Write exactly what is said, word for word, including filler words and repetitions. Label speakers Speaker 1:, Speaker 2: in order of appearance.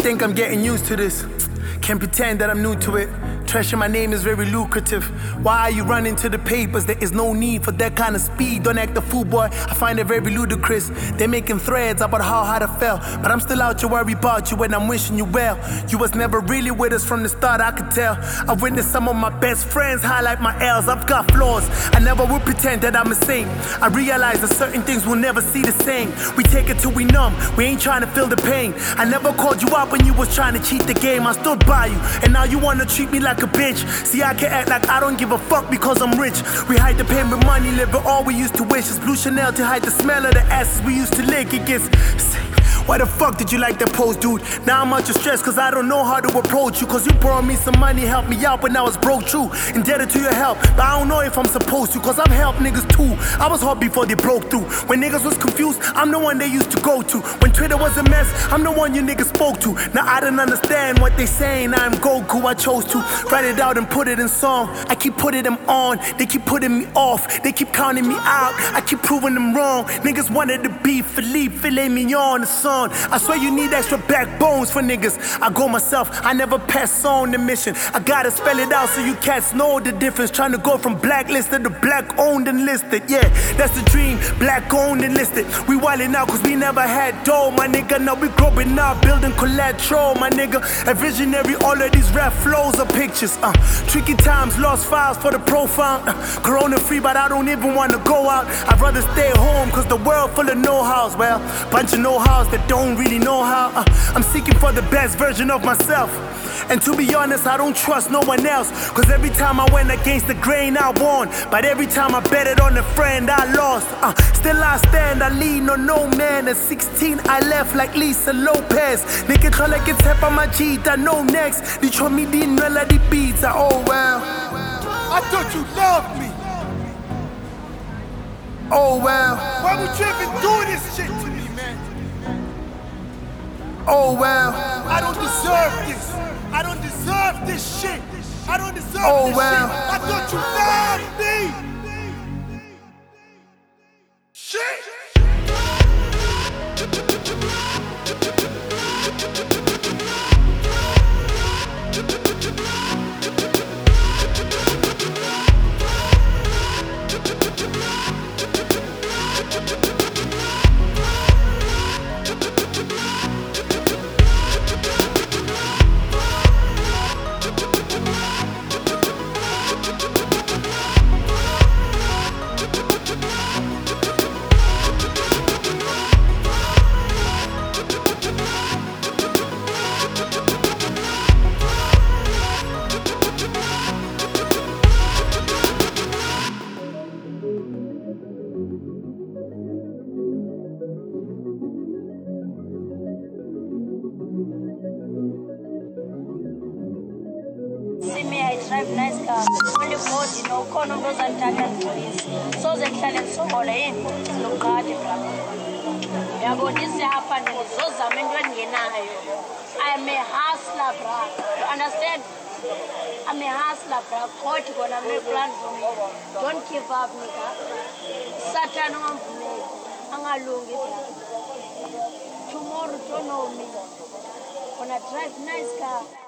Speaker 1: think I'm getting used to this. Can't pretend that I'm new to it. Treasure my name is very lucrative. Why are you running to the papers? There is no need for that kind of speed. Don't act a fool, boy. I find it very ludicrous. They're making threads about how hard I fell, but I'm still out to worry about you and I'm wishing you well. You was never really with us from the start, I could tell. I've witnessed some of my best friends highlight my L's. I've got flaws. I never would pretend that I'm a saint. I realize that certain things we'll never see the same. We take it till we numb. We ain't trying to feel the pain. I never called you out when you was trying to cheat the game. I stood by you, and now you wanna treat me like a bitch. See, I can act like I don't give a fuck because I'm rich. We hide the pain with money, living all we used to wish. It's blue Chanel to hide the smell of the asses we used to lick. It gets sick. Why the fuck did you like that post, dude? Now I'm out of stress cause I don't know how to approach you. Cause you borrowed me some money, helped me out when I was broke, true. Indebted to your help, but I don't know if I'm supposed to. Cause I've helped niggas too. I was hard before they broke through. When niggas was confused, I'm the one they used to go to. When Twitter was a mess, I'm the one you niggas spoke to. Now I don't understand what they saying. I'm Goku, I chose to write it out and put it in song. I keep putting them on, they keep putting me off. They keep counting me out, I keep proving them wrong. Niggas wanted to be Philippe, filet mignon, the song. I swear you need extra backbones for niggas. I go myself, I never pass on the mission. I gotta spell it out so you cats know the difference. Trying to go from blacklisted to black owned and listed. Yeah, that's the dream, black owned and listed. We wildin' out cause we never had dough, my nigga. Now we growing up, building collateral, my nigga. A visionary, all of these rap flows are pictures. Uh, tricky times, lost files for the profile. Uh, corona free, but I don't even wanna go out. I'd rather stay home cause the world full of know-hows. Well, bunch of know-hows that don't really know how. uh, I'm seeking for the best version of myself. And to be honest, I don't trust no one else. Cause every time I went against the grain, I won. But every time I betted on a friend, I lost. uh, Still I stand, I lean on no man. At sixteen, I left like Lisa Lopez. Nigga try like it's hep on my cheat, I know next. They show me the melody beats, I, oh well.
Speaker 2: I thought you loved me.
Speaker 1: Oh well.
Speaker 2: Why would you even do this shit to me, man?
Speaker 1: Oh well.
Speaker 2: I don't deserve this. I don't deserve this shit. I don't deserve
Speaker 1: oh,
Speaker 2: this
Speaker 1: well.
Speaker 2: shit. I thought you loved me. Shit.
Speaker 3: See me, I drive nice car. Only body, no corner those and target police. So the talent so all in. Look at the black. Yeah, but this happening. Those are men when you know. I am a hustler, bro. You understand? I'm a hustler, bro. Coach gonna make plan for me. Don't give up, nigga. Satan on me. I'm a lungi, bro. Tomorrow, don't know me. When I drive nice car.